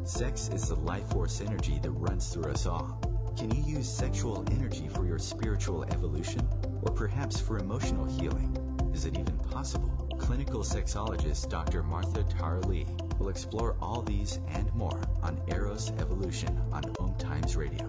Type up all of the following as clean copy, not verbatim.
Sex is the life force energy that runs through us all. Can you use sexual energy for your spiritual evolution? Or perhaps for emotional healing? Is it even possible? Clinical sexologist Dr. Martha Tara Lee will explore all these and more on Eros Evolution on Om Times Radio.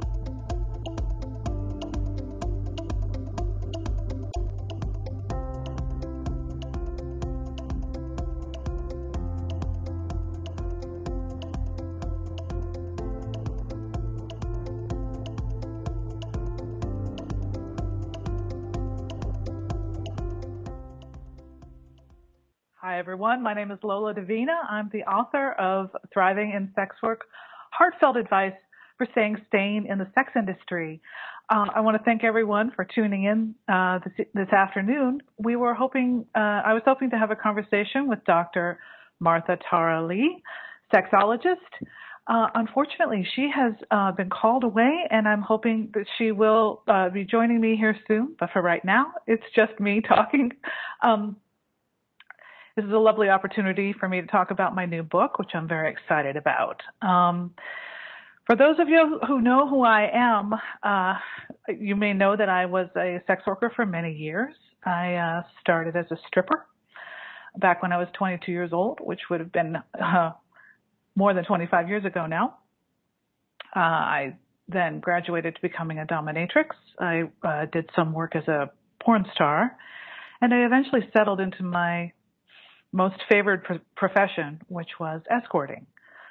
Hi, everyone. My name is Lola Davina. I'm the author of Thriving in Sex Work, Heartfelt Advice for Staying in the Sex Industry. I want to thank everyone for tuning in this afternoon. I was hoping to have a conversation with Dr. Martha Tara Lee, sexologist. Unfortunately, she has been called away, and I'm hoping that she will be joining me here soon. But for right now, it's just me talking. This is a lovely opportunity for me to talk about my new book, which I'm very excited about. For those of you who know who I am, you may know that I was a sex worker for many years. I started as a stripper back when I was 22 years old, which would have been more than 25 years ago now. I then graduated to becoming a dominatrix. I did some work as a porn star, and I eventually settled into my most favored profession, which was escorting.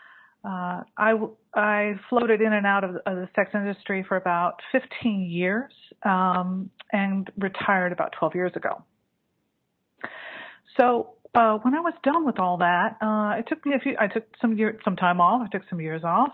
I floated in and out of the sex industry for about 15 years and retired about 12 years ago. So when I was done with all that, it took me I took some time off. I took some years off,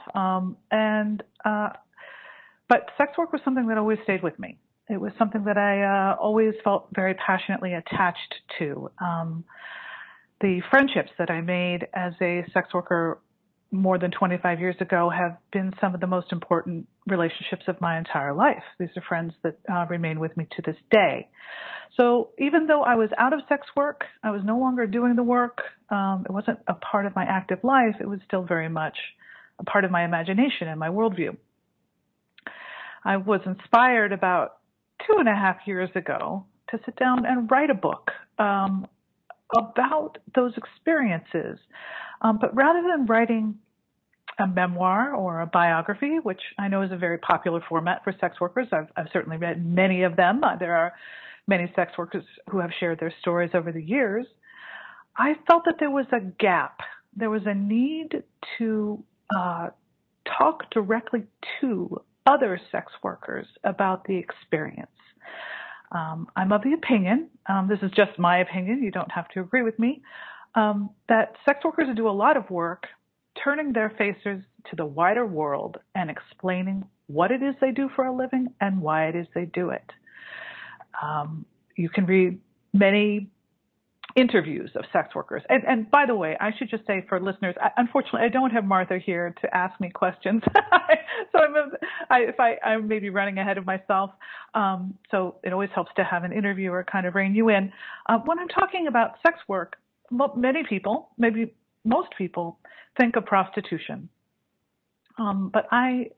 but sex work was something that always stayed with me. It was something that I always felt very passionately attached to. The friendships that I made as a sex worker more than 25 years ago have been some of the most important relationships of my entire life. These are friends that remain with me to this day. So even though I was out of sex work, I was no longer doing the work, it wasn't a part of my active life, it was still very much a part of my imagination and my worldview. I was inspired about 2.5 years ago to sit down and write a book about those experiences. But rather than writing a memoir or a biography, which I know is a very popular format for sex workers, I've certainly read many of them. There are many sex workers who have shared their stories over the years. I felt that there was a gap. There was a need to talk directly to other sex workers about the experience. I'm of the opinion, this is just my opinion, you don't have to agree with me, that sex workers do a lot of work turning their faces to the wider world and explaining what it is they do for a living and why it is they do it. You can read many interviews of sex workers. And by the way, I should just say for listeners, unfortunately, I don't have Martha here to ask me questions. So I may be running ahead of myself. So it always helps to have an interviewer kind of rein you in. When I'm talking about sex work, many people, maybe most people, think of prostitution. But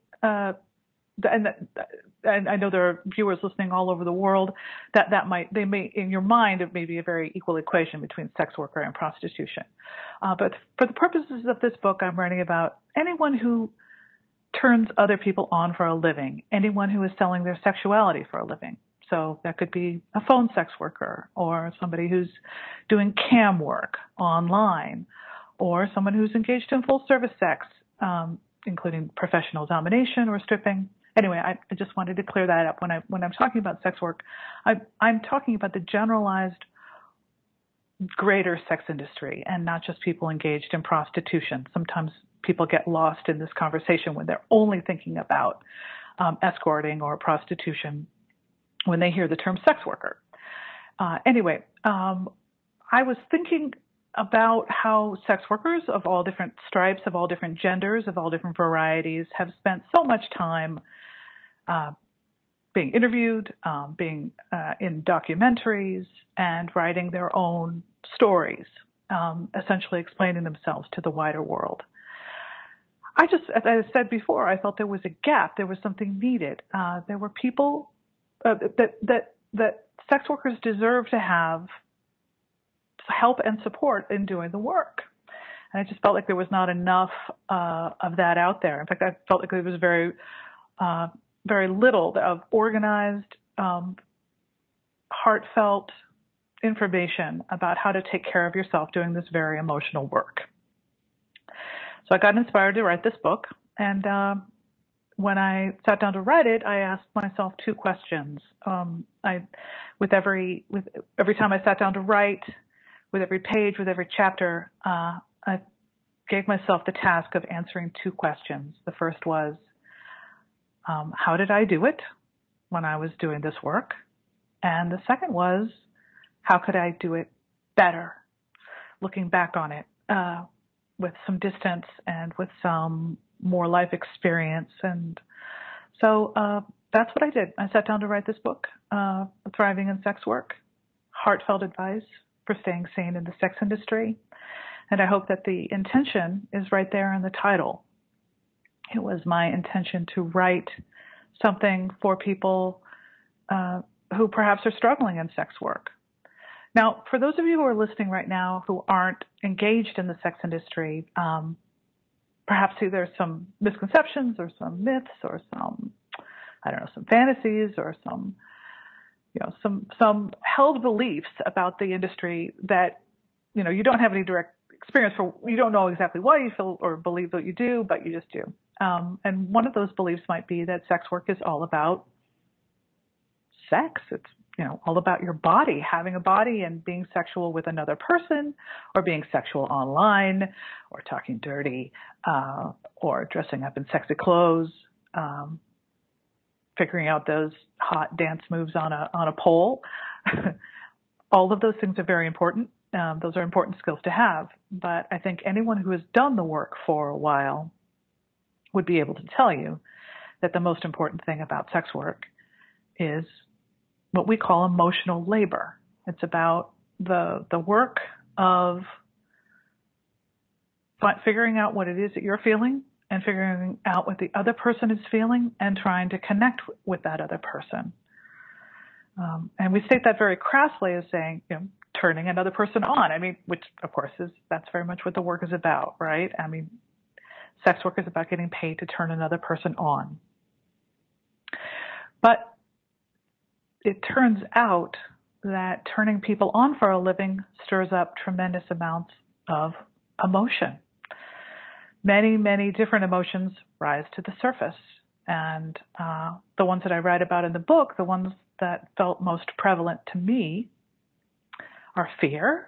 and I know there are viewers listening all over the world they may, in your mind, it may be a very equal equation between sex worker and prostitution. But for the purposes of this book, I'm writing about anyone who turns other people on for a living, anyone who is selling their sexuality for a living. So that could be a phone sex worker or somebody who's doing cam work online or someone who's engaged in full service sex, including professional domination or stripping. Anyway, I just wanted to clear that up. When I'm talking about sex work, I'm talking about the generalized greater sex industry and not just people engaged in prostitution. Sometimes people get lost in this conversation when they're only thinking about escorting or prostitution when they hear the term sex worker. Anyway, I was thinking about how sex workers of all different stripes, of all different genders, of all different varieties have spent so much time being interviewed, being in documentaries, and writing their own stories, essentially explaining themselves to the wider world. as I said before, I felt there was a gap. There was something needed. There were people that sex workers deserve to have help and support in doing the work. And I just felt like there was not enough of that out there. In fact, I felt like there was very little of organized, heartfelt information about how to take care of yourself doing this very emotional work. So I got inspired to write this book, and when I sat down to write it, I asked myself two questions. With every time I sat down to write, with every page, with every chapter, I gave myself the task of answering two questions. The first was, how did I do it when I was doing this work? And the second was, how could I do it better, looking back on it with some distance and with some more life experience. And so that's what I did. I sat down to write this book, Thriving in Sex Work, Heartfelt Advice for Staying Sane in the Sex Industry. And I hope that the intention is right there in the title. It was my intention to write something for people who perhaps are struggling in sex work. Now, for those of you who are listening right now who aren't engaged in the sex industry, perhaps there's some misconceptions or some myths or some fantasies or some held beliefs about the industry that, you don't have any direct experience for. You don't know exactly why you feel or believe that you do, but you just do. And one of those beliefs might be that sex work is all about sex. It's all about your body, having a body and being sexual with another person, or being sexual online, or talking dirty, or dressing up in sexy clothes, figuring out those hot dance moves on a pole. All of those things are very important. Those are important skills to have. But I think anyone who has done the work for a while would be able to tell you that the most important thing about sex work is what we call emotional labor. It's about the work of figuring out what it is that you're feeling and figuring out what the other person is feeling and trying to connect with that other person. And we state that very crassly as saying, turning another person on. Which of course that's very much what the work is about, right? Sex work is about getting paid to turn another person on. But it turns out that turning people on for a living stirs up tremendous amounts of emotion. Many, many different emotions rise to the surface. And the ones that I write about in the book, the ones that felt most prevalent to me, are fear.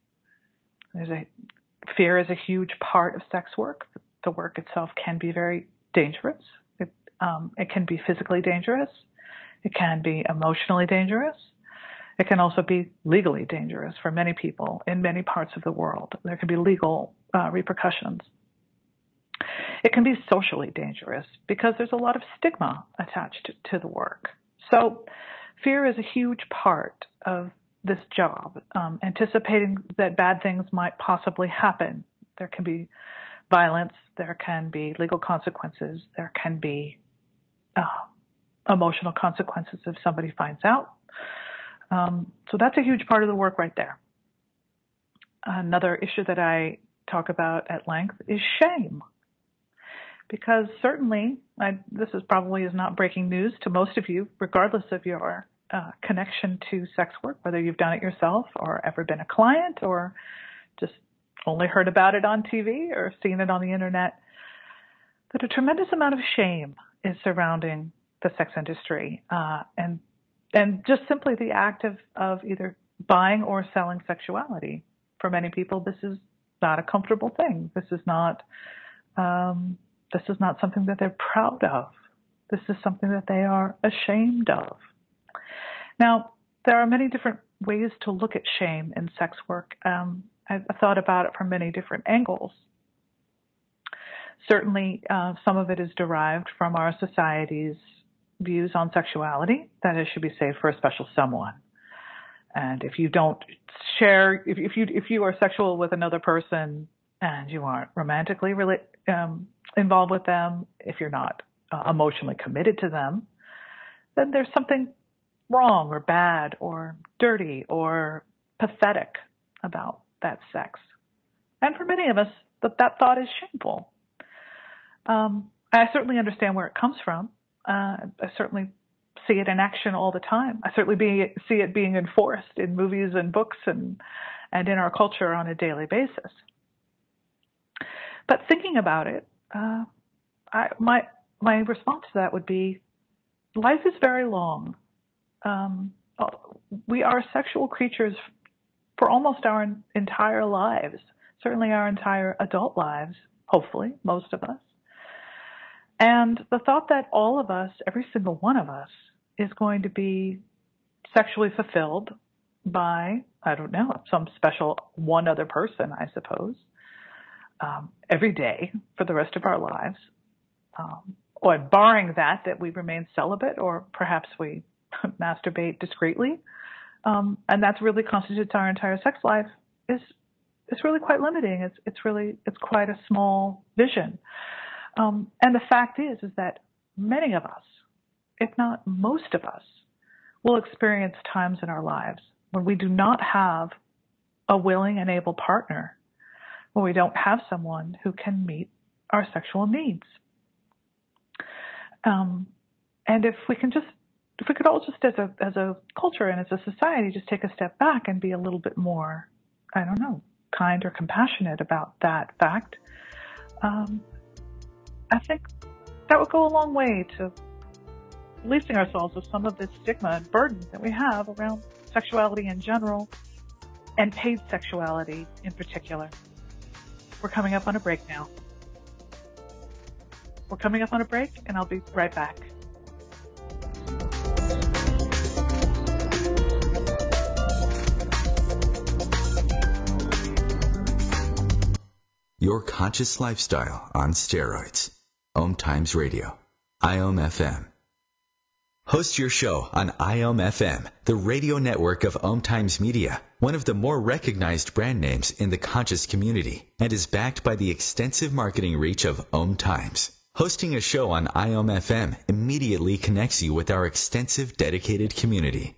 Fear is a huge part of sex work. The work itself can be very dangerous. It can be physically dangerous. It can be emotionally dangerous. It can also be legally dangerous for many people in many parts of the world. There can be legal repercussions. It can be socially dangerous because there's a lot of stigma attached to the work. So fear is a huge part of this job, anticipating that bad things might possibly happen. There can be violence. There can be legal consequences. There can be emotional consequences if somebody finds out. So that's a huge part of the work right there. Another issue that I talk about at length is shame. Because certainly, this is not breaking news to most of you, regardless of your connection to sex work, whether you've done it yourself or ever been a client or just only heard about it on TV or seen it on the internet, that a tremendous amount of shame is surrounding the sex industry, and just simply the act of either buying or selling sexuality. For many people, this is not a comfortable thing. This is not something that they're proud of. This is something that they are ashamed of. Now, there are many different ways to look at shame in sex work. I've thought about it from many different angles. Certainly, some of it is derived from our society's views on sexuality, that it should be saved for a special someone. And if you don't share, if you are sexual with another person and you aren't romantically involved with them, if you're not emotionally committed to them, then there's something wrong or bad or dirty or pathetic about that sex. And for many of us, that thought is shameful. I certainly understand where it comes from. I certainly see it in action all the time. I certainly see it being enforced in movies and books and in our culture on a daily basis. But thinking about it, my response to that would be, life is very long. We are sexual creatures for almost our entire lives, certainly our entire adult lives, hopefully, most of us. And the thought that all of us, every single one of us, is going to be sexually fulfilled by, I don't know, some special one other person, I suppose, every day for the rest of our lives, or barring that we remain celibate, or perhaps we masturbate discreetly, and that's really constitutes our entire sex life, is really quite limiting. It's quite a small vision. And the fact is that many of us, if not most of us, will experience times in our lives when we do not have a willing and able partner, when we don't have someone who can meet our sexual needs. And if we could all just as a culture and as a society just take a step back and be a little bit more, I don't know, kind or compassionate about that fact, I think that would go a long way to releasing ourselves of some of this stigma and burden that we have around sexuality in general and paid sexuality in particular. We're coming up on a break now. We're coming up on a break, and I'll be right back. Your conscious lifestyle on steroids. Om Times Radio. IOM FM. Host your show on IOM FM, the radio network of Om Times Media, one of the more recognized brand names in the conscious community, and is backed by the extensive marketing reach of Om Times. Hosting a show on IOM FM immediately connects you with our extensive dedicated community.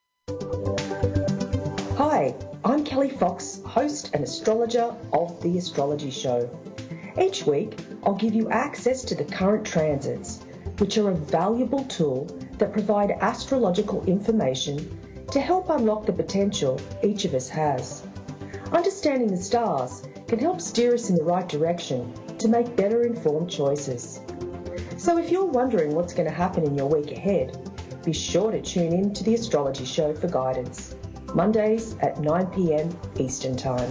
Hi, I'm Kelly Fox, host and astrologer of The Astrology Show. Each week, I'll give you access to the current transits, which are a valuable tool that provide astrological information to help unlock the potential each of us has. Understanding the stars can help steer us in the right direction to make better informed choices. So if you're wondering what's going to happen in your week ahead, be sure to tune in to The Astrology Show for guidance, Mondays at 9 p.m. Eastern Time.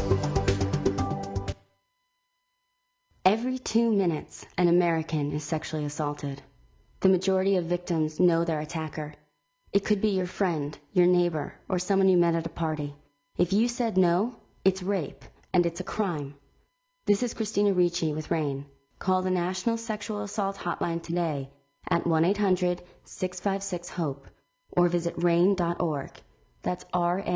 Every 2 minutes, an American is sexually assaulted. The majority of victims know their attacker. It could be your friend, your neighbor, or someone you met at a party. If you said no, it's rape, and it's a crime. This is Christina Ricci with RAIN. Call the National Sexual Assault Hotline today at 1-800-656-HOPE or visit RAIN.org. That's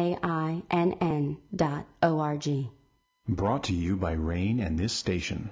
RAINN.org. Brought to you by RAIN and this station.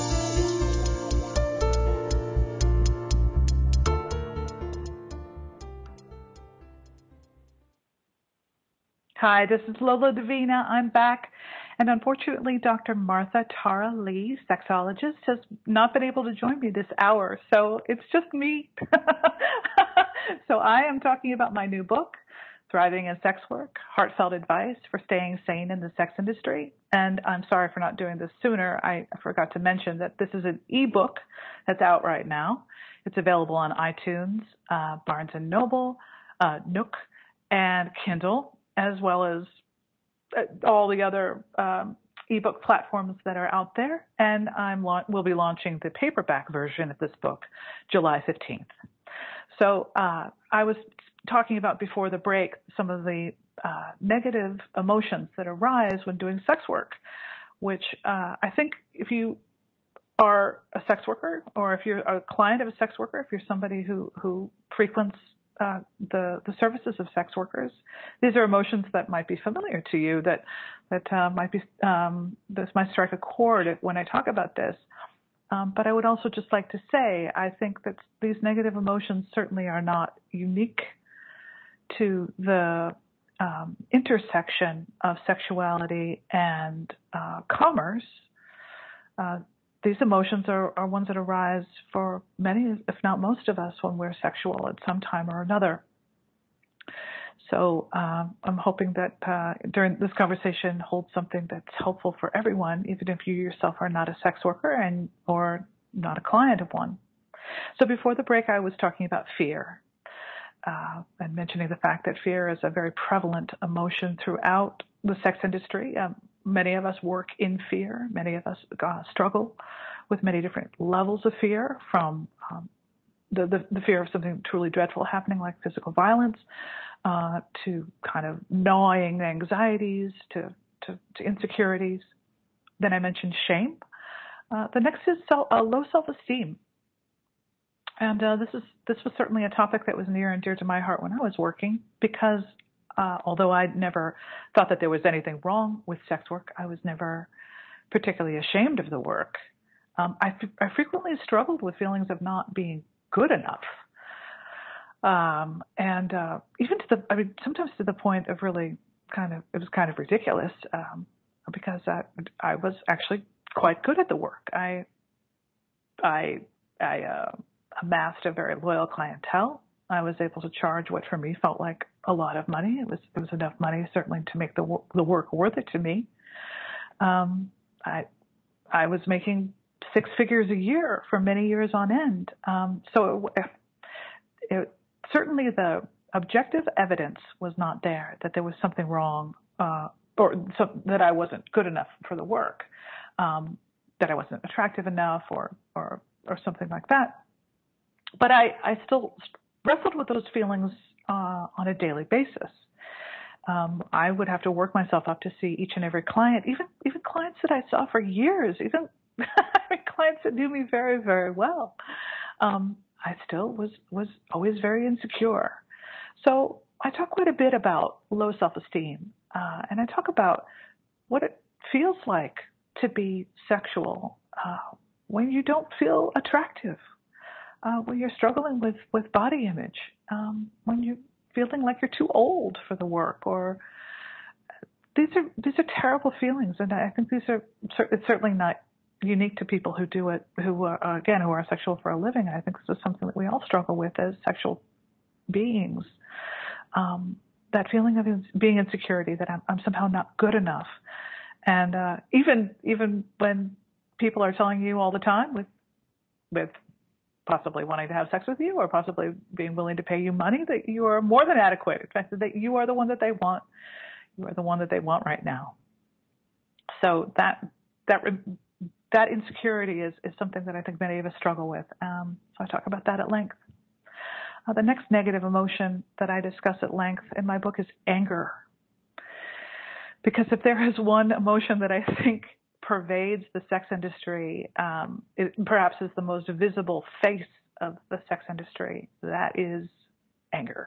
Hi, this is Lola Davina. I'm back. And unfortunately, Dr. Martha Tara Lee, sexologist, has not been able to join me this hour. So it's just me. So I am talking about my new book, Thriving in Sex Work, Heartfelt Advice for Staying Sane in the Sex Industry. And I'm sorry for not doing this sooner. I forgot to mention that this is an ebook that's out right now. It's available on iTunes, Barnes & Noble, Nook, and Kindle, as well as all the other ebook platforms that are out there. And we'll be launching the paperback version of this book July 15th. So I was talking about before the break some of the negative emotions that arise when doing sex work, which I think if you are a sex worker, or if you're a client of a sex worker, if you're somebody who frequents the services of sex workers, these are emotions that might be familiar to you, that might be this might strike a chord when I talk about this. But I would also just like to say, I think that these negative emotions certainly are not unique to the intersection of sexuality and commerce. These emotions are ones that arise for many, if not most of us, when we're sexual at some time or another. So I'm hoping that during this conversation holds something that's helpful for everyone, even if you yourself are not a sex worker or not a client of one. So before the break, I was talking about fear and mentioning the fact that fear is a very prevalent emotion throughout the sex industry. Many of us work in fear. Many of us struggle with many different levels of fear, from the fear of something truly dreadful happening like physical violence, to kind of gnawing anxieties, to insecurities. Then I mentioned shame. The next is low self-esteem. And this was certainly a topic that was near and dear to my heart when I was working, because although I'd never thought that there was anything wrong with sex work, I was never particularly ashamed of the work. I frequently struggled with feelings of not being good enough. And even sometimes to the point of really it was kind of ridiculous, because I was actually quite good at the work. I amassed a very loyal clientele. I was able to charge what for me felt like a lot of money. It was enough money certainly to make the work worth it to me. I was making 6 figures a year for many years on end. So certainly the objective evidence was not there that there was something wrong, or that I wasn't good enough for the work, that I wasn't attractive enough, or something like that. But I still wrestled with those feelings on a daily basis. I would have to work myself up to see each and every client, even clients that I saw for years, even clients that knew me very, very well. I still was always very insecure. So I talk quite a bit about low self-esteem, and I talk about what it feels like to be sexual when you don't feel attractive, when you're struggling with body image, when you're feeling like you're too old for the work, or these are terrible feelings, and I think it's certainly not unique to people who do it, who are sexual for a living. I think this is something that we all struggle with as sexual beings. That feeling of being insecurity, that I'm somehow not good enough, and even when people are telling you all the time with possibly wanting to have sex with you, or possibly being willing to pay you money, that you are more than adequate. In fact, that you are the one that they want. You are the one that they want right now. So that insecurity is something that I think many of us struggle with. So I talk about that at length. The next negative emotion that I discuss at length in my book is anger. Because if there is one emotion that I think pervades the sex industry, it perhaps is the most visible face of the sex industry, that is anger.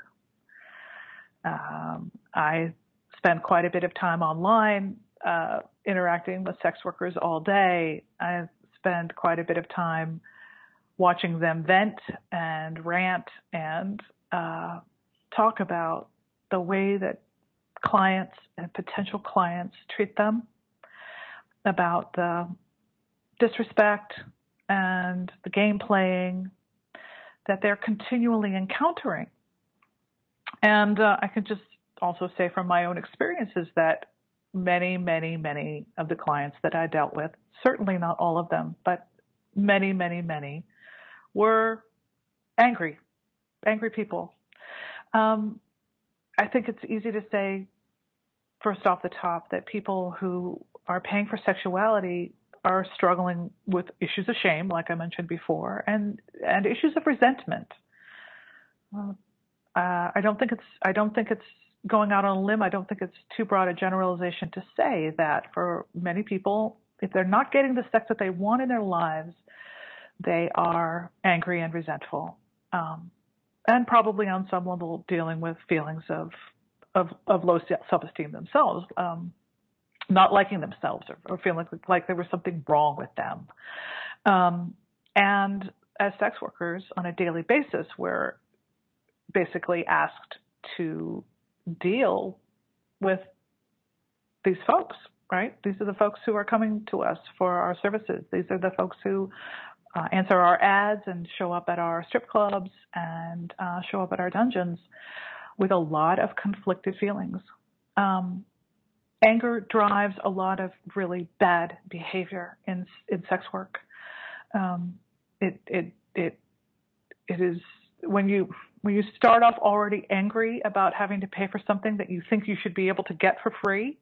I spend quite a bit of time online interacting with sex workers all day. I spend quite a bit of time watching them vent and rant and talk about the way that clients and potential clients treat them, about the disrespect and the game playing that they're continually encountering. And I can just also say from my own experiences that many, many, many of the clients that I dealt with, certainly not all of them, but many, many, many, were angry people. I think it's easy to say, first off the top, that people who are paying for sexuality are struggling with issues of shame, like I mentioned before, and issues of resentment. I don't think it's going out on a limb. I don't think it's too broad a generalization to say that for many people, if they're not getting the sex that they want in their lives, they are angry and resentful, and probably on some level dealing with feelings of low self-esteem themselves, not liking themselves, or feeling like there was something wrong with them. And as sex workers on a daily basis, we're basically asked to deal with these folks, right? These are the folks who are coming to us for our services. These are the folks who answer our ads and show up at our strip clubs and show up at our dungeons with a lot of conflicted feelings. Anger drives a lot of really bad behavior in sex work. It is when you start off already angry about having to pay for something that you think you should be able to get for free,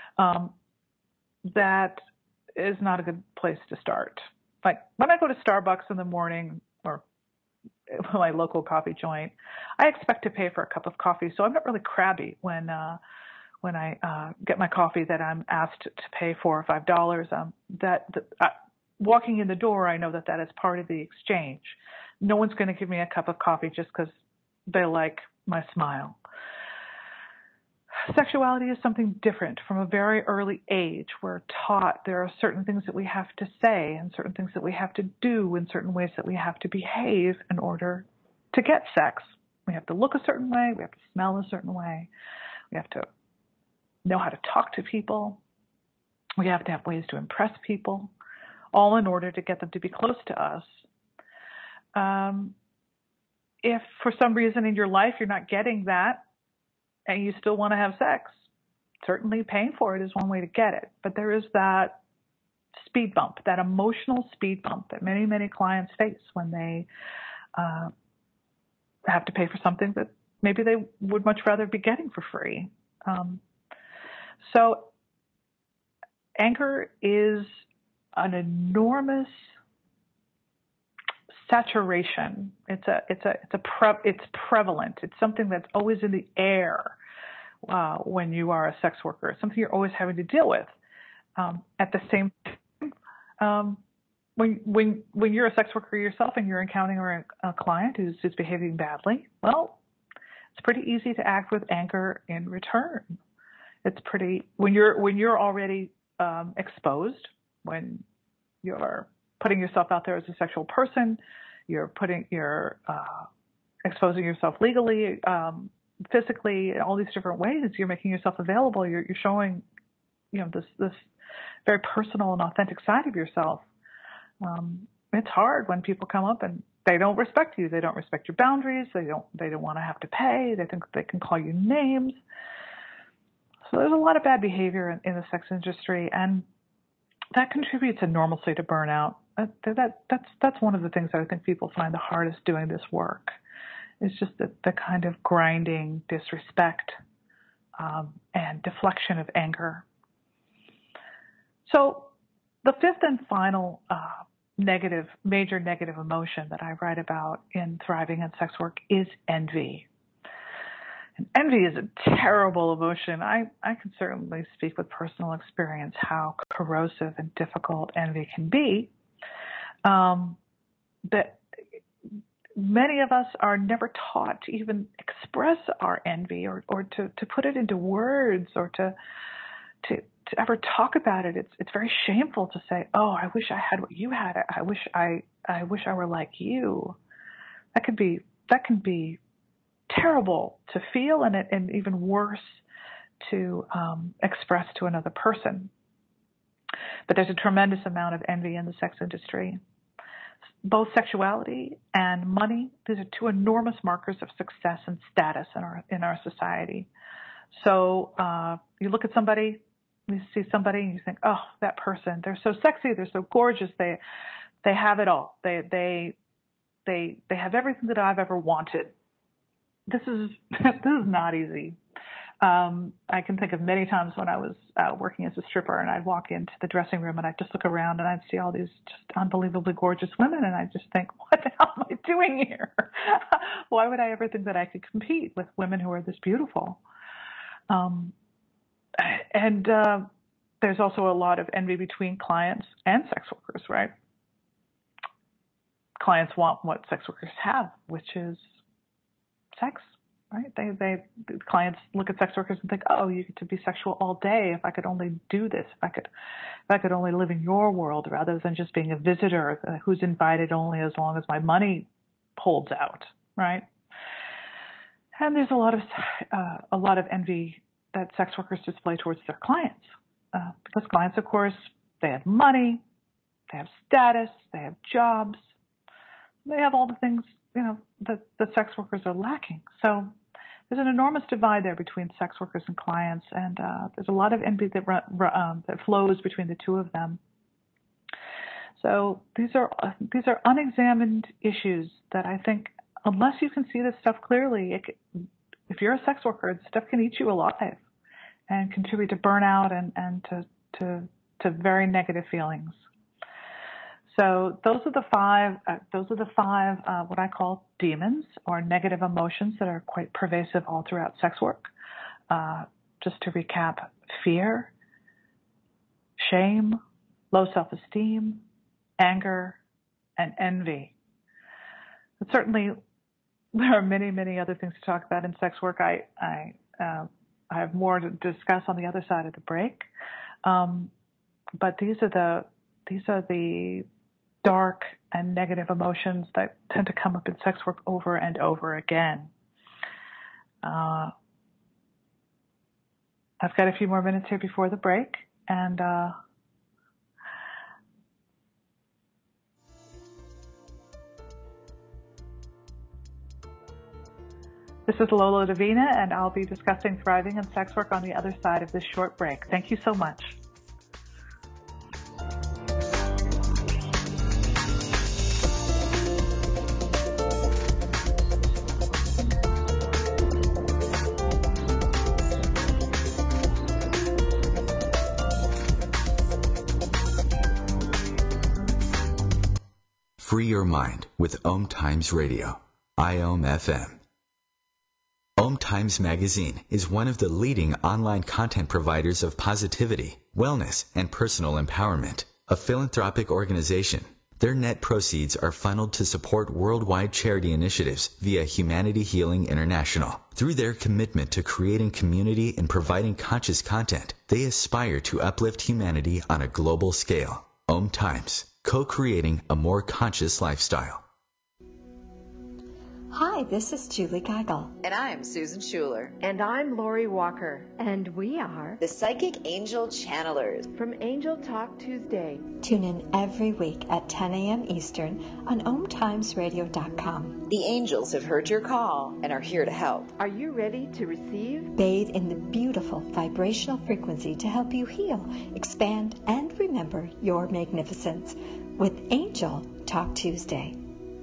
that is not a good place to start. Like when I go to Starbucks in the morning or my local coffee joint, I expect to pay for a cup of coffee, so I'm not really crabby when I get my coffee that I'm asked to pay for $5. Walking in the door, I know that is part of the exchange. No one's going to give me a cup of coffee just because they like my smile. Sexuality is something different. From a very early age, we're taught there are certain things that we have to say and certain things that we have to do and certain ways that we have to behave in order to get sex. We have to look a certain way. We have to smell a certain way. We have to know how to talk to people. We have to have ways to impress people, all in order to get them to be close to us. If for some reason in your life you're not getting that and you still want to have sex, certainly paying for it is one way to get it. But there is that speed bump, that emotional speed bump that many, many clients face when they have to pay for something that maybe they would much rather be getting for free. So anger is an enormous saturation. It's prevalent. It's something that's always in the air when you are a sex worker. It's something you're always having to deal with. At the same time, when you're a sex worker yourself and you're encountering a client who's behaving badly, well, it's pretty easy to act with anger in return. It's pretty when you're already exposed, when you're putting yourself out there as a sexual person, you're exposing yourself legally, physically, all these different ways. You're making yourself available. You're showing, this very personal and authentic side of yourself. It's hard when people come up and they don't respect you. They don't respect your boundaries. They don't want to have to pay. They think they can call you names. So there's a lot of bad behavior in the sex industry, and that contributes enormously to burnout. That's one of the things that I think people find the hardest doing this work. It's just the kind of grinding disrespect and deflection of anger. So the fifth and final major negative emotion that I write about in Thriving in Sex Work is envy. And envy is a terrible emotion. I can certainly speak with personal experience how corrosive and difficult envy can be. But many of us are never taught to even express our envy or to put it into words or to ever talk about it. It's very shameful to say, "Oh, I wish I had what you had. I wish I were like you." That can be terrible to feel, and even worse to express to another person. But there's a tremendous amount of envy in the sex industry. Both sexuality and money, these are two enormous markers of success and status in our society. So you look at somebody, you see somebody, and you think, "Oh, that person, they're so sexy, they're so gorgeous, they have it all. They have everything that I've ever wanted." This is not easy. I can think of many times when I was working as a stripper, and I'd walk into the dressing room and I'd just look around and I'd see all these just unbelievably gorgeous women, and I'd just think, "What the hell am I doing here? Why would I ever think that I could compete with women who are this beautiful?" And there's also a lot of envy between clients and sex workers, right? Clients want what sex workers have, which is sex, right? The clients look at sex workers and think, oh, you get to be sexual all day. If I could only do this, if I could only live in your world rather than just being a visitor who's invited only as long as my money holds out, right? And there's a lot of envy that sex workers display towards their clients, because clients, of course, they have money, they have status, they have jobs, they have all the things that the sex workers are lacking. So there's an enormous divide there between sex workers and clients, and there's a lot of envy that flows between the two of them. So these are unexamined issues that I think, unless you can see this stuff clearly, if you're a sex worker, this stuff can eat you alive and contribute to burnout and to very negative feelings. So those are the five what I call demons, or negative emotions, that are quite pervasive all throughout sex work. Just to recap: fear, shame, low self-esteem, anger, and envy. But certainly, there are many, many other things to talk about in sex work. I have more to discuss on the other side of the break. But these are the dark and negative emotions that tend to come up in sex work over and over again. I've got a few more minutes here before the break, and this is Lola Davina, and I'll be discussing thriving in sex work on the other side of this short break. Thank you so much. Free your mind with Om Times Radio, IOM FM. Om Times Magazine is one of the leading online content providers of positivity, wellness, and personal empowerment. A philanthropic organization, their net proceeds are funneled to support worldwide charity initiatives via Humanity Healing International. Through their commitment to creating community and providing conscious content, they aspire to uplift humanity on a global scale. Om Times, co-creating a more conscious lifestyle. Hi, this is Julie Geigel. And I'm Susan Schuler. And I'm Lori Walker. And we are the Psychic Angel Channelers from Angel Talk Tuesday. Tune in every week at 10 a.m. Eastern on OmTimesRadio.com. The angels have heard your call and are here to help. Are you ready to receive? Bathe in the beautiful vibrational frequency to help you heal, expand, and remember your magnificence with Angel Talk Tuesday.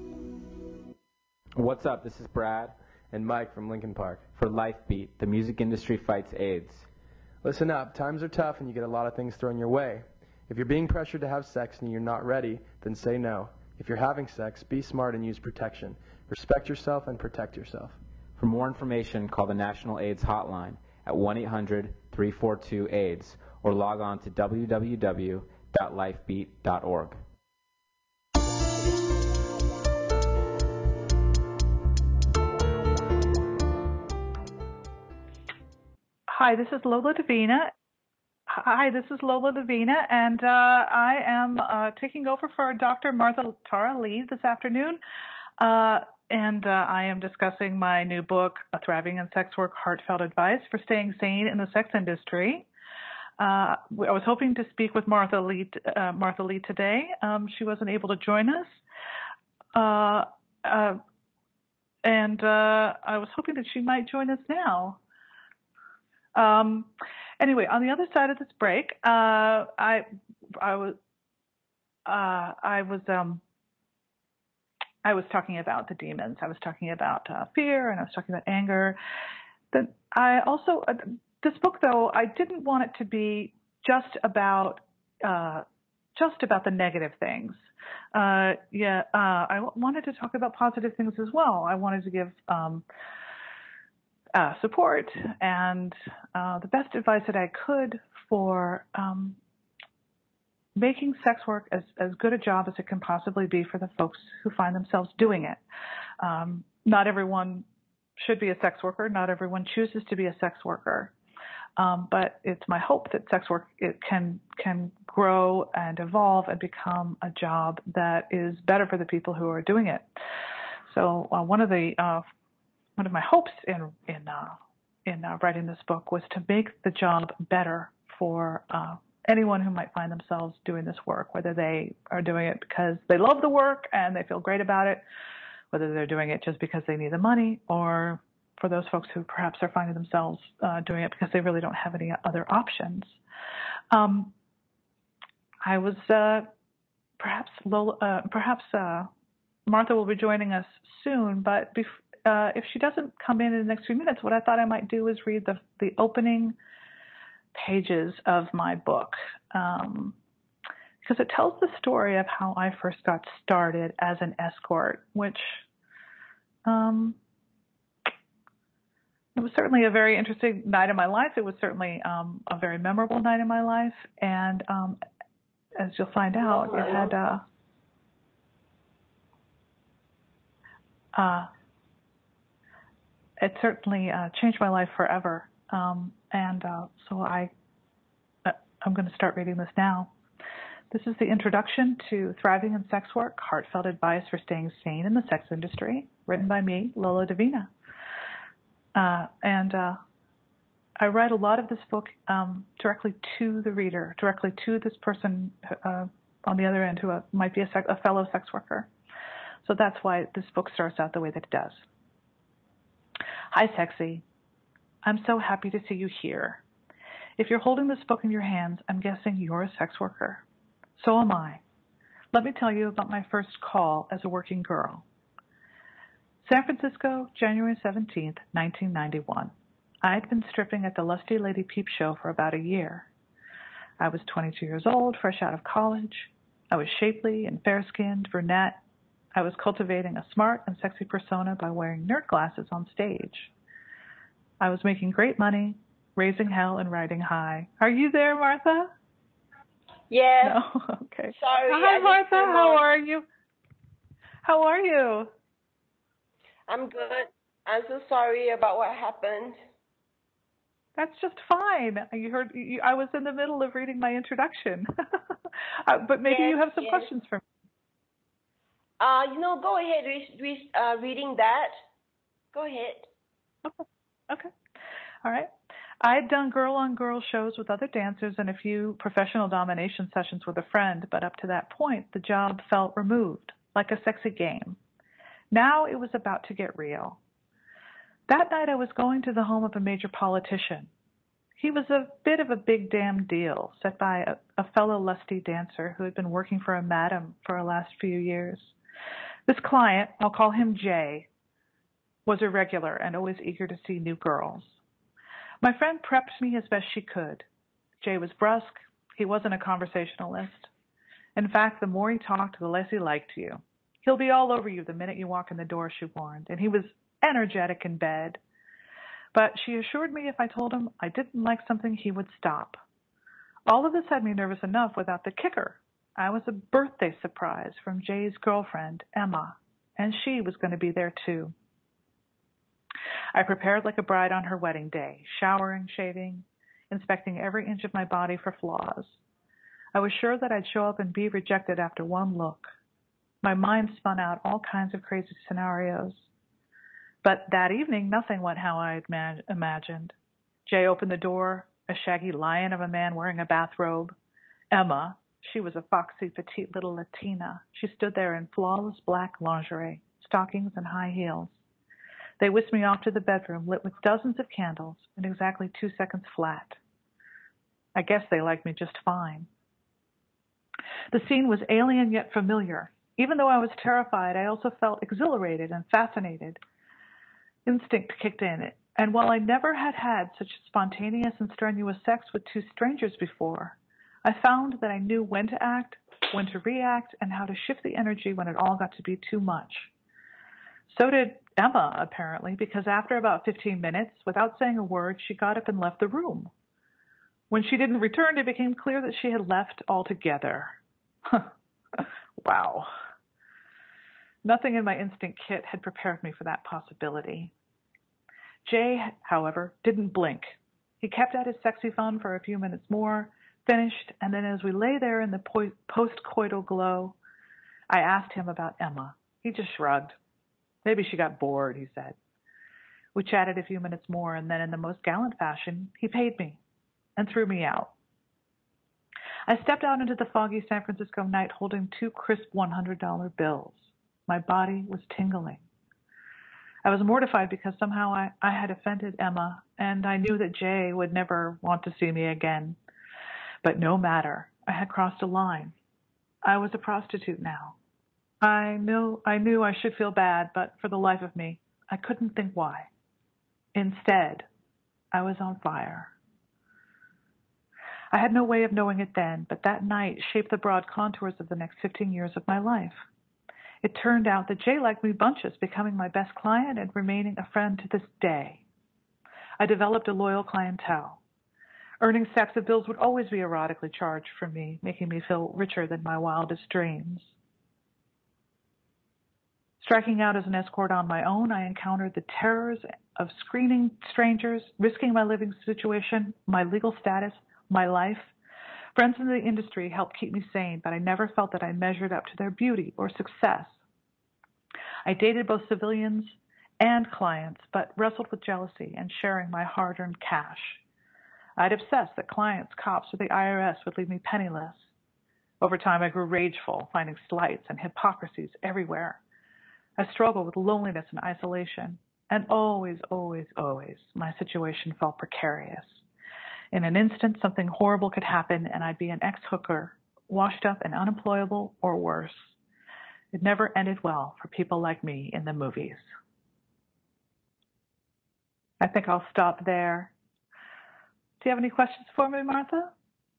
What's up? This is Brad and Mike from Lincoln Park for LifeBeat, the music industry fights AIDS. Listen up. Times are tough and you get a lot of things thrown your way. If you're being pressured to have sex and you're not ready, then say no. If you're having sex, be smart and use protection. Respect yourself and protect yourself. For more information, call the National AIDS Hotline at 1-800-342-AIDS or log on to www.lifebeat.org. Hi, this is Lola Davina. And I am taking over for Dr. Martha Tara Lee this afternoon. And I am discussing my new book, Thriving in Sex Work, Heartfelt Advice for Staying Sane in the Sex Industry. I was hoping to speak with Martha Lee today. She wasn't able to join us. And I was hoping that she might join us now. Anyway, on the other side of this break, I was talking about the demons. I was talking about fear, and I was talking about anger. But I also, this book, though, I didn't want it to be just about the negative things. I wanted to talk about positive things as well. I wanted to give support and the best advice that I could for making sex work as good a job as it can possibly be for the folks who find themselves doing it. Not everyone should be a sex worker. Not everyone chooses to be a sex worker. But it's my hope that sex work can grow and evolve and become a job that is better for the people who are doing it. So one of my hopes in writing this book was to make the job better for anyone who might find themselves doing this work, whether they are doing it because they love the work and they feel great about it, whether they're doing it just because they need the money, or for those folks who perhaps are finding themselves doing it because they really don't have any other options. I was perhaps Martha will be joining us soon, but if she doesn't come in the next few minutes, what I thought I might do is read the opening pages of my book, because it tells the story of how I first got started as an escort, which it was certainly a very interesting night in my life. It was certainly a very memorable night in my life, and as you'll find out, it had it certainly changed my life forever. So I'm going to start reading this now. This is the introduction to Thriving in Sex Work, Heartfelt Advice for Staying Sane in the Sex Industry, written by me, Lola Davina. I write a lot of this book directly to the reader, directly to this person on the other end who might be a fellow sex worker. So that's why this book starts out the way that it does. Hi, Sexy. I'm so happy to see you here. If you're holding this book in your hands, I'm guessing you're a sex worker. So am I. Let me tell you about my first call as a working girl. San Francisco, January 17th, 1991. I had been stripping at the Lusty Lady Peep Show for about a year. I was 22 years old, fresh out of college. I was shapely and fair-skinned, brunette. I was cultivating a smart and sexy persona by wearing nerd glasses on stage. I was making great money, raising hell and riding high. Are you there, Martha? Yeah. No? Okay. Sorry. Hi, Martha. How are you? How are you? I'm good. I'm so sorry about what happened. That's just fine. You heard. I was in the middle of reading my introduction. But maybe you have some questions for me. Go ahead reading that. Go ahead. Okay. All right. I had done girl-on-girl shows with other dancers and a few professional domination sessions with a friend, but up to that point, the job felt removed, like a sexy game. Now it was about to get real. That night I was going to the home of a major politician. He was a bit of a big damn deal, set by a fellow lusty dancer who had been working for a madam for the last few years. This client, I'll call him Jay, was a regular and always eager to see new girls. My friend prepped me as best she could. Jay was brusque. He wasn't a conversationalist. In fact, the more he talked, the less he liked you. He'll be all over you the minute you walk in the door, she warned, and he was energetic in bed. But she assured me if I told him I didn't like something, he would stop. All of this had me nervous enough without the kicker. I was a birthday surprise from Jay's girlfriend, Emma, and she was going to be there too. I prepared like a bride on her wedding day, showering, shaving, inspecting every inch of my body for flaws. I was sure that I'd show up and be rejected after one look. My mind spun out all kinds of crazy scenarios. But that evening, nothing went how I had imagined. Jay opened the door, a shaggy lion of a man wearing a bathrobe. Emma, she was a foxy, petite little Latina. She stood there in flawless black lingerie, stockings and high heels. They whisked me off to the bedroom, lit with dozens of candles, in exactly 2 seconds flat. I guess they liked me just fine. The scene was alien yet familiar. Even though I was terrified, I also felt exhilarated and fascinated. Instinct kicked in, and while I never had had such spontaneous and strenuous sex with two strangers before, I found that I knew when to act, when to react, and how to shift the energy when it all got to be too much. So did Emma, apparently, because after about 15 minutes, without saying a word, she got up and left the room. When she didn't return, it became clear that she had left altogether. Wow. Nothing in my instinct kit had prepared me for that possibility. Jay, however, didn't blink. He kept at his sexy fun for a few minutes more, finished, and then as we lay there in the post-coital glow, I asked him about Emma. He just shrugged. Maybe she got bored, he said. We chatted a few minutes more, and then in the most gallant fashion, he paid me and threw me out. I stepped out into the foggy San Francisco night holding 2 crisp $100 bills. My body was tingling. I was mortified because somehow I had offended Emma, and I knew that Jay would never want to see me again. But no matter, I had crossed a line. I was a prostitute now. I knew I should feel bad, but for the life of me, I couldn't think why. Instead, I was on fire. I had no way of knowing it then, but that night shaped the broad contours of the next 15 years of my life. It turned out that Jay liked me bunches, becoming my best client and remaining a friend to this day. I developed a loyal clientele. Earning sex of bills would always be erotically charged for me, making me feel richer than my wildest dreams. Striking out as an escort on my own, I encountered the terrors of screening strangers, risking my living situation, my legal status, my life. Friends in the industry helped keep me sane, but I never felt that I measured up to their beauty or success. I dated both civilians and clients, but wrestled with jealousy and sharing my hard-earned cash. I'd obsessed that clients, cops, or the IRS would leave me penniless. Over time, I grew rageful, finding slights and hypocrisies everywhere. I struggled with loneliness and isolation, and always, my situation felt precarious. In an instant, something horrible could happen, and I'd be an ex-hooker, washed up and unemployable, or worse. It never ended well for people like me in the movies. I think I'll stop there. Do you have any questions for me, Martha?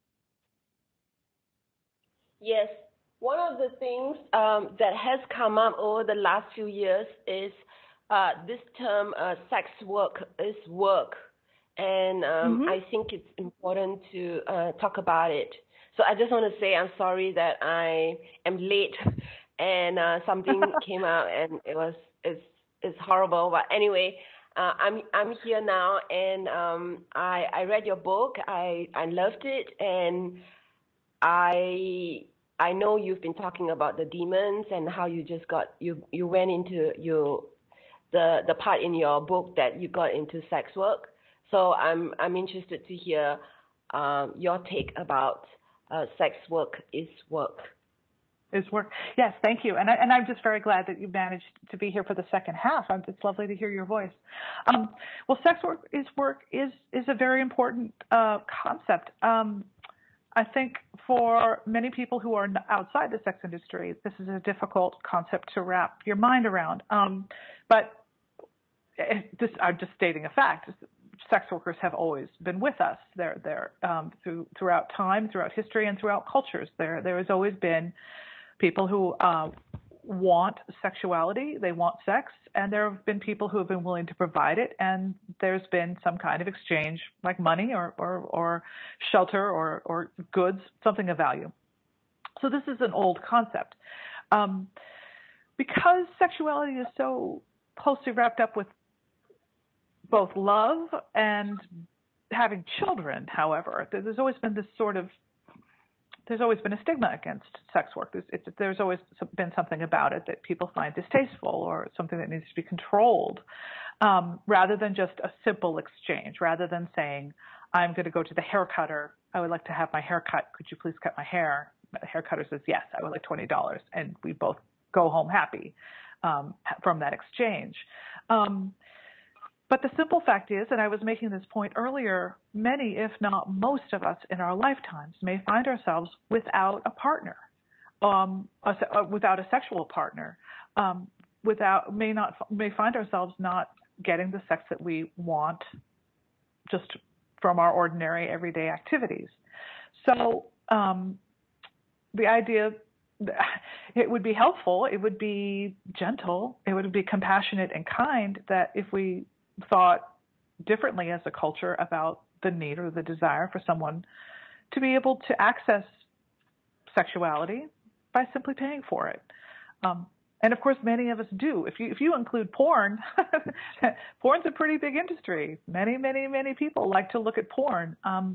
Yes. One of the things that has come up over the last few years is this term, sex work is work. And I think it's important to talk about it. So I just want to say I'm sorry that I am late and something came out and it's horrible. But anyway, I'm here now, and I read your book. I loved it, and I know you've been talking about the demons and how you just you went into the part in your book that you got into sex work. So I'm interested to hear your take about sex work is work. Is work. Yes, thank you. And I'm just very glad that you managed to be here for the second half. It's lovely to hear your voice. Well, sex work is a very important concept. I think for many people who are outside the sex industry, this is a difficult concept to wrap your mind around. But I'm just stating a fact. Sex workers have always been with us. They're throughout time, throughout history, and throughout cultures. There has always been people who want sexuality, they want sex, and there have been people who have been willing to provide it, and there's been some kind of exchange, like money or shelter or goods, something of value. So this is an old concept. Because sexuality is so closely wrapped up with both love and having children, however, there's always been a stigma against sex work. There's always been something about it that people find distasteful or something that needs to be controlled, rather than just a simple exchange, rather than saying, I'm going to go to the hair cutter. I would like to have my hair cut. Could you please cut my hair? The hair cutter says, yes, I would like $20. And we both go home happy from that exchange. But the simple fact is, and I was making this point earlier, many, if not most of us in our lifetimes may find ourselves without a partner, without a sexual partner, may find ourselves not getting the sex that we want just from our ordinary everyday activities. So the idea, it would be helpful, it would be gentle, it would be compassionate and kind that if we thought differently as a culture about the need or the desire for someone to be able to access sexuality by simply paying for it. And of course, many of us do. If you include porn, porn's a pretty big industry. Many people like to look at porn.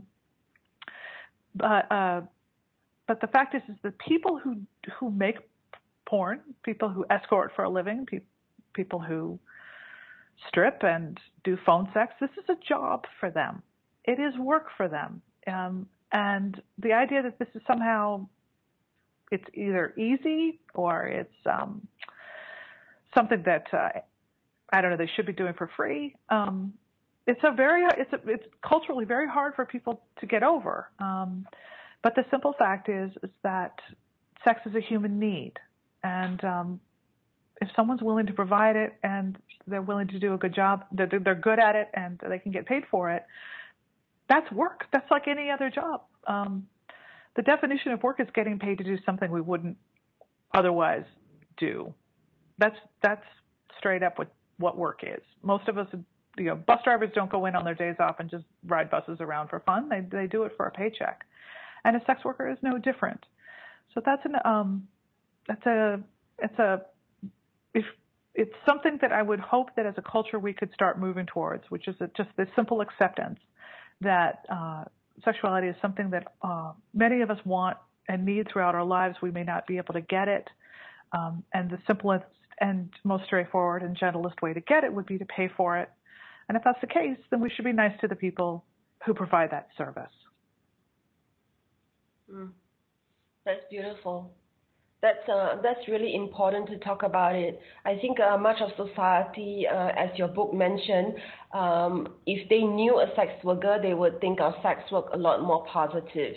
But the fact is the people who make porn, people who escort for a living, people who strip and do phone sex, this is a job for them. It is work for them. And the idea that this is somehow, it's either easy or it's something that I don't know, they should be doing for free. It's culturally very hard for people to get over. But the simple fact is that sex is a human need, and if someone's willing to provide it and they're willing to do a good job, they're good at it and they can get paid for it, that's work. That's like any other job. The definition of work is getting paid to do something we wouldn't otherwise do. That's straight up what work is. Most of us, bus drivers don't go in on their days off and just ride buses around for fun. They do it for a paycheck, and a sex worker is no different. So it's something that I would hope that as a culture we could start moving towards, which is just this simple acceptance that sexuality is something that many of us want and need throughout our lives. We may not be able to get it, and the simplest and most straightforward and gentlest way to get it would be to pay for it. And if that's the case, then we should be nice to the people who provide that service. That's beautiful. That's really important to talk about it. I think much of society, as your book mentioned, if they knew a sex worker, they would think of sex work a lot more positive.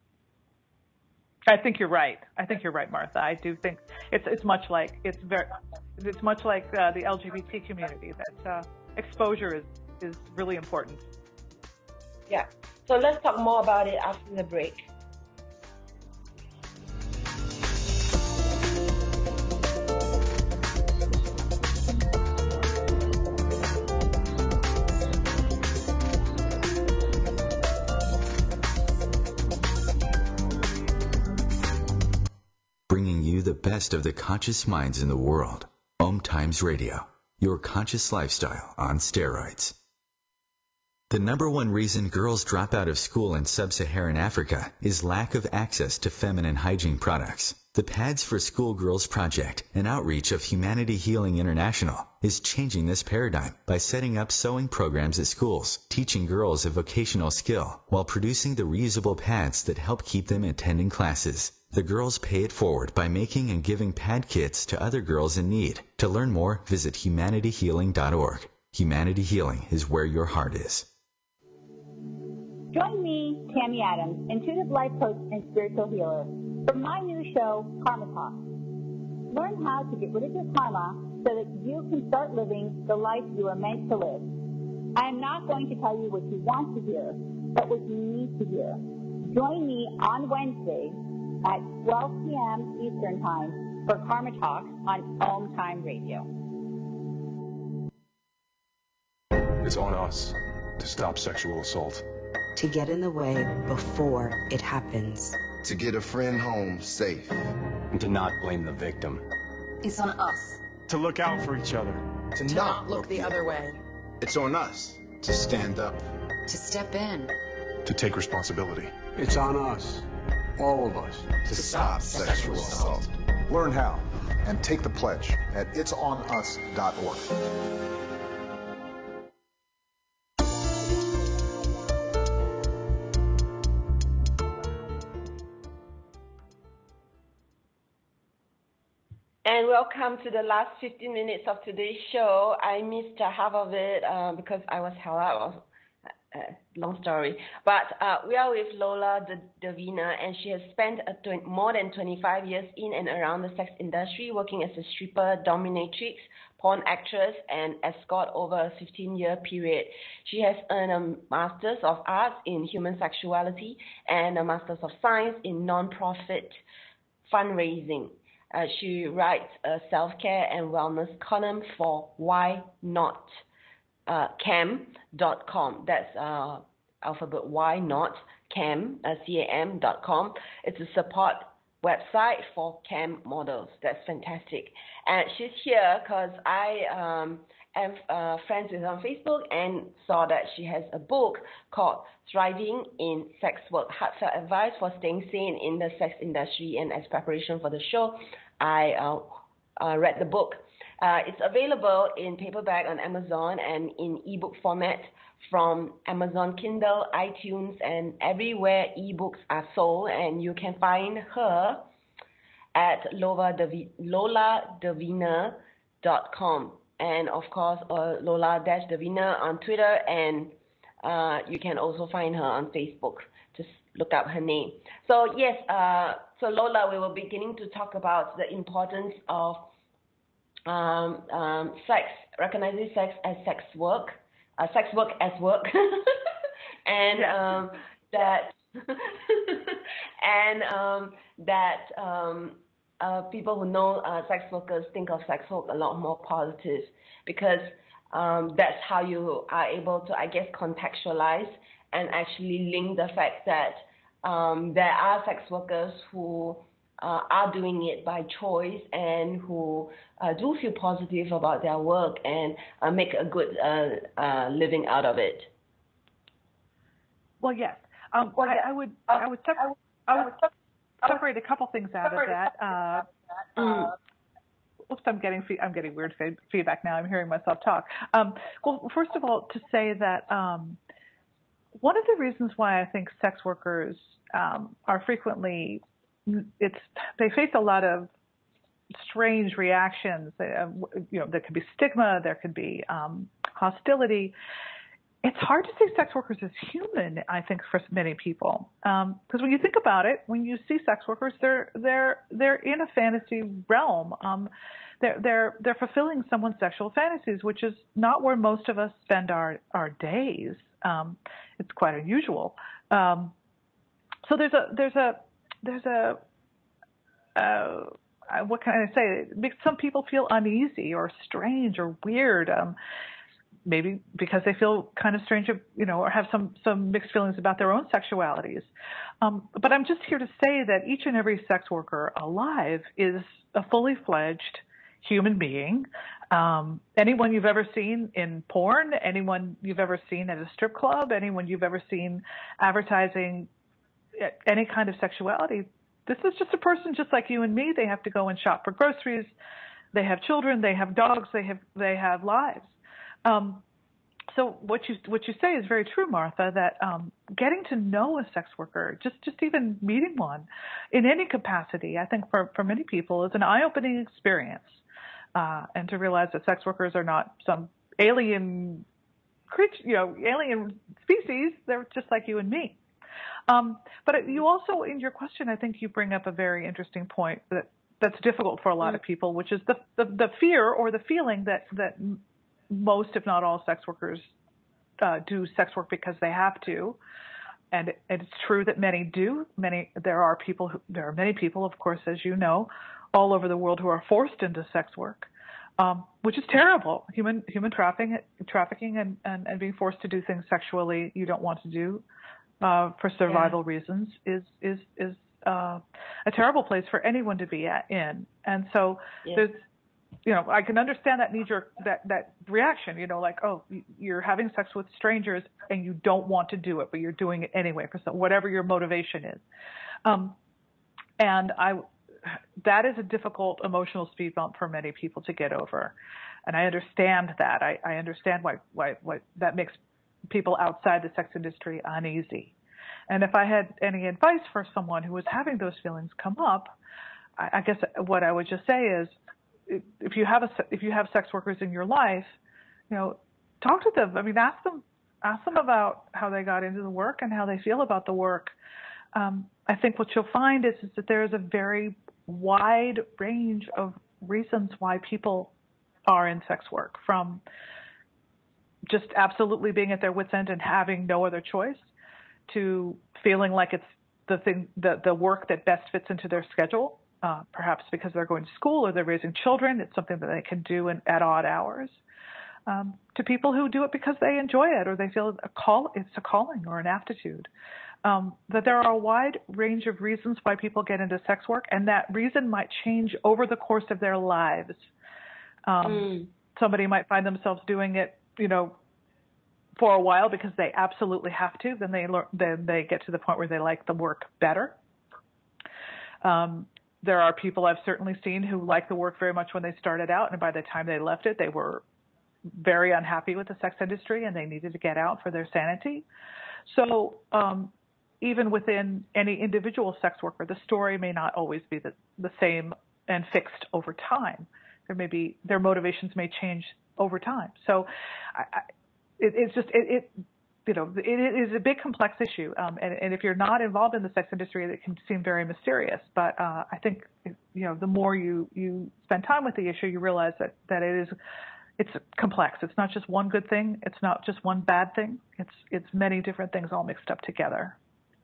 I think you're right. Martha. I do think it's much like the LGBT community, that exposure is really important. Yeah. So let's talk more about it after the break. Bringing you the best of the conscious minds in the world. Om Times Radio, your conscious lifestyle on steroids. The number one reason girls drop out of school in sub-Saharan Africa is lack of access to feminine hygiene products. The Pads for Schoolgirls Project, an outreach of Humanity Healing International, is changing this paradigm by setting up sewing programs at schools, teaching girls a vocational skill, while producing the reusable pads that help keep them attending classes. The girls pay it forward by making and giving pad kits to other girls in need. To learn more, visit humanityhealing.org. Humanity Healing is where your heart is. Join me, Tammy Adams, intuitive life coach and spiritual healer, for my new show, Karma Talk. Learn how to get rid of your karma so that you can start living the life you are meant to live. I am not going to tell you what you want to hear, but what you need to hear. Join me on Wednesday at 12 p.m. Eastern Time for Karma Talks on Om Time Radio. It's on us to stop sexual assault. To get in the way before it happens. To get a friend home safe. And to not blame the victim. It's on us. To look out for each other. To not look the other way. It's on us to stand up. To step in. To take responsibility. It's on us, all of us, to stop sexual assault. Learn how and take the pledge at itsonus.org. And welcome to the last 15 minutes of today's show. I missed half of it because I was held up. Long story. But we are with Lola Davina, and she has spent more than 25 years in and around the sex industry, working as a stripper, dominatrix, porn actress, and escort over a 15-year period. She has earned a Master's of Arts in Human Sexuality and a Master's of Science in Non-Profit Fundraising. She writes a self-care and wellness column for Why Not Cam.com. That's alphabet Y Not Cam, CAM.com. It's a support website for camp models. That's fantastic. And she's here because I am friends with her on Facebook and saw that she has a book called Thriving in Sex Work, Heartfelt Advice for Staying Sane in the Sex Industry. And as preparation for the show, I read the book. It's available in paperback on Amazon and in ebook format from Amazon Kindle, iTunes, and everywhere ebooks are sold. And you can find her at loladavina.com. And of course, Lola-Davina on Twitter, and you can also find her on Facebook. Just look up her name. So yes, so Lola, we were beginning to talk about the importance of sex, recognizing sex as sex work as work, and that people who know sex workers think of sex work a lot more positive, because that's how you are able to, I guess, contextualize and actually link the fact that there are sex workers who are doing it by choice and who do feel positive about their work and make a good living out of it. Well, yes. I would separate a couple things out of that. Oops, I'm getting weird feedback now. I'm hearing myself talk. Well, first of all, to say that one of the reasons why I think sex workers are frequently they face a lot of strange reactions. There could be stigma, there could be hostility. It's hard to see sex workers as human, I think, for many people, because when you think about it, when you see sex workers, they're in a fantasy realm. They're fulfilling someone's sexual fantasies, which is not where most of us spend our days. It's quite unusual. So there's a what can I say? It makes some people feel uneasy or strange or weird. Maybe because they feel kind of strange, or have some mixed feelings about their own sexualities. But I'm just here to say that each and every sex worker alive is a fully fledged human being. Anyone you've ever seen in porn, anyone you've ever seen at a strip club, anyone you've ever seen advertising any kind of sexuality, this is just a person just like you and me. They have to go and shop for groceries. They have children. They have dogs. They have lives. So what you say is very true, Martha, that getting to know a sex worker, just even meeting one in any capacity, I think for many people is an eye-opening experience. And to realize that sex workers are not some alien creature, alien species. They're just like you and me. But you also, in your question, I think you bring up a very interesting point that's difficult for a lot of people, which is the fear or the feeling that most, if not all, sex workers do sex work because they have to, and it's true that many do. There are many people, of course, as you know, all over the world who are forced into sex work, which is terrible. Human trafficking and being forced to do things sexually you don't want to do for survival reasons is a terrible place for anyone to be in. And so there's. I can understand that knee-jerk that reaction. Like, oh, you're having sex with strangers and you don't want to do it, but you're doing it anyway for whatever your motivation is. And that is a difficult emotional speed bump for many people to get over, and I understand that. I understand why that makes people outside the sex industry uneasy. And if I had any advice for someone who was having those feelings come up, I guess what I would just say is, if you have sex workers in your life, talk to them. I mean, ask them about how they got into the work and how they feel about the work. I think what you'll find is that there is a very wide range of reasons why people are in sex work, from just absolutely being at their wit's end and having no other choice, to feeling like it's the work that best fits into their schedule. Perhaps because they're going to school or they're raising children, it's something that they can do at odd hours. To people who do it because they enjoy it or they feel it's a calling or an aptitude. that there are a wide range of reasons why people get into sex work, and that reason might change over the course of their lives. Somebody might find themselves doing it, for a while because they absolutely have to. Then they get to the point where they like the work better. There are people I've certainly seen who like the work very much when they started out, and by the time they left it, they were very unhappy with the sex industry and they needed to get out for their sanity. So even within any individual sex worker, the story may not always be the same and fixed over time. Their motivations may change over time. So it is a big complex issue, and if you're not involved in the sex industry, it can seem very mysterious. But I think the more you spend time with the issue, you realize that it's complex. It's not just one good thing. It's not just one bad thing. It's many different things all mixed up together.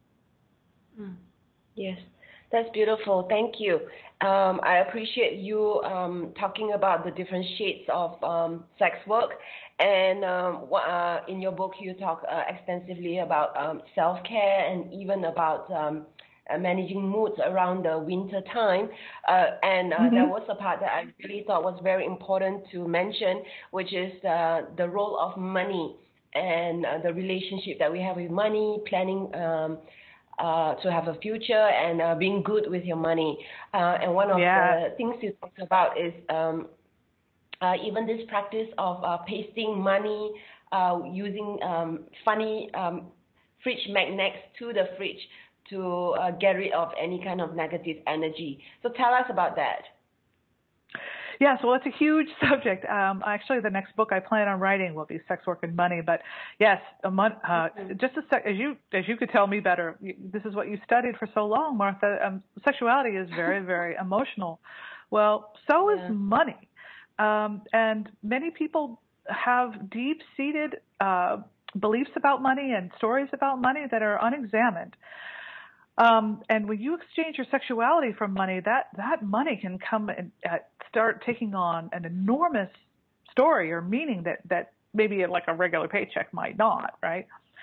Yes, that's beautiful. Thank you. I appreciate you talking about the different shades of sex work. And in your book, you talk extensively about self-care and even about managing moods around the winter time. There was a part that I really thought was very important to mention, which is the role of money and the relationship that we have with money, planning to have a future and being good with your money. And one of the things you talked about is even this practice of pasting money using funny fridge magnets to the fridge to get rid of any kind of negative energy. So tell us about that. Yes, well, it's a huge subject. Actually, the next book I plan on writing will be Sex Work and Money. But yes, just as you could tell me better, this is what you studied for so long, Martha. Sexuality is very, very emotional. Well, so is money. And many people have deep-seated beliefs about money and stories about money that are unexamined. And when you exchange your sexuality for money, that money can come and start taking on an enormous story or meaning that maybe like a regular paycheck might not, right?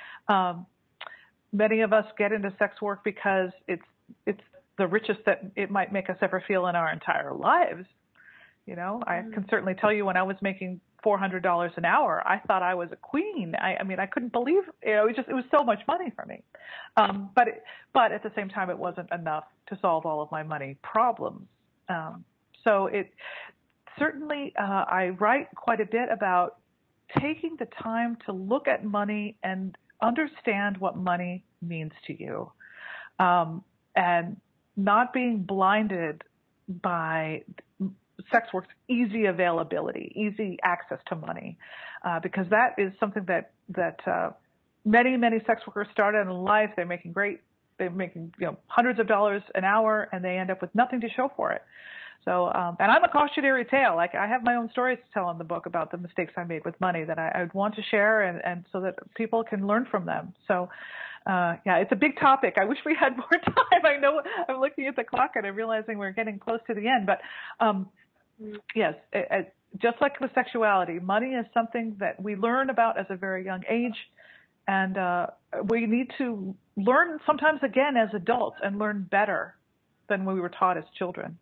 Many of us get into sex work because it's the richest that it might make us ever feel in our entire lives. I can certainly tell you when I was making $400 an hour, I thought I was a queen. I couldn't believe it was so much money for me. But at the same time, it wasn't enough to solve all of my money problems. So it certainly, I write quite a bit about taking the time to look at money and understand what money means to you, and not being blinded by sex work's easy availability, easy access to money, because that is something that many sex workers start out in life. They're making hundreds of dollars an hour, and they end up with nothing to show for it. So, and I'm a cautionary tale. Like, I have my own stories to tell in the book about the mistakes I made with money that I would want to share, and so that people can learn from them. So, it's a big topic. I wish we had more time. I know I'm looking at the clock and I'm realizing we're getting close to the end, but yes, just like with sexuality, money is something that we learn about as a very young age, and we need to learn sometimes again as adults and learn better than we were taught as children.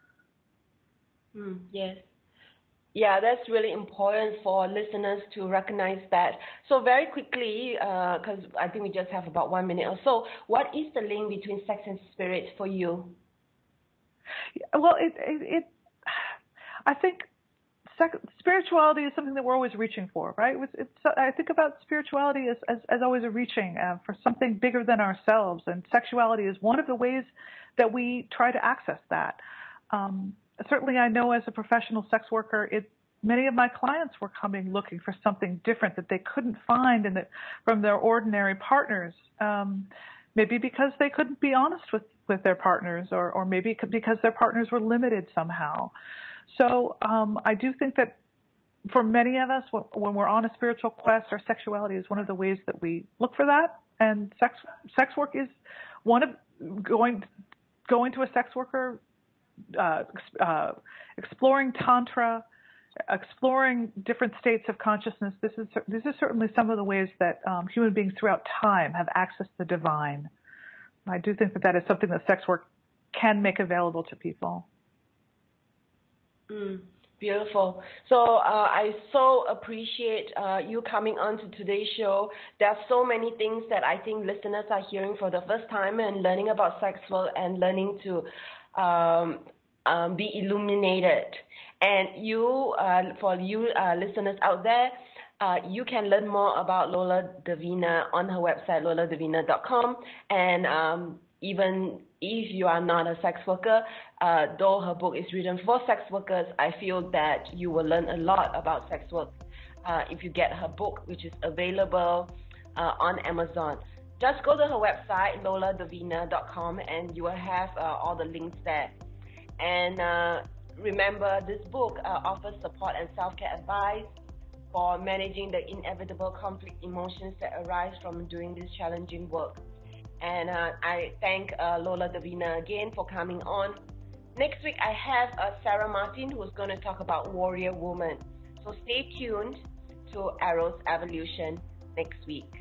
Yes. Yeah, that's really important for listeners to recognize that. So very quickly, because I think we just have about 1 minute or so, what is the link between sex and spirit for you? Well, I think spirituality is something that we're always reaching for, right? I think about spirituality as always reaching for something bigger than ourselves, and sexuality is one of the ways that we try to access that. Certainly, I know as a professional sex worker, many of my clients were coming looking for something different that they couldn't find from their ordinary partners. Maybe because they couldn't be honest with their partners, or maybe because their partners were limited somehow. So I do think that for many of us, when we're on a spiritual quest, our sexuality is one of the ways that we look for that. And sex work is one of going to a sex worker, exploring Tantra, exploring different states of consciousness. These are certainly some of the ways that human beings throughout time have accessed the divine. I do think that is something that sex work can make available to people. Beautiful. So I so appreciate you coming on to today's show. There are so many things that I think listeners are hearing for the first time and learning about sex work and learning to be illuminated. And you, for you listeners out there, you can learn more about Lola Davina on her website, loladavina.com. And even if you are not a sex worker, though her book is written for sex workers, I feel that you will learn a lot about sex work if you get her book, which is available on Amazon. Just go to her website, loladavina.com, and you will have all the links there. And remember, this book offers support and self-care advice for managing the inevitable conflict emotions that arise from doing this challenging work. And I thank Lola Davina again for coming on. Next week, I have Sarah Martin, who's going to talk about Warrior Woman. So stay tuned to Arrow's Evolution next week.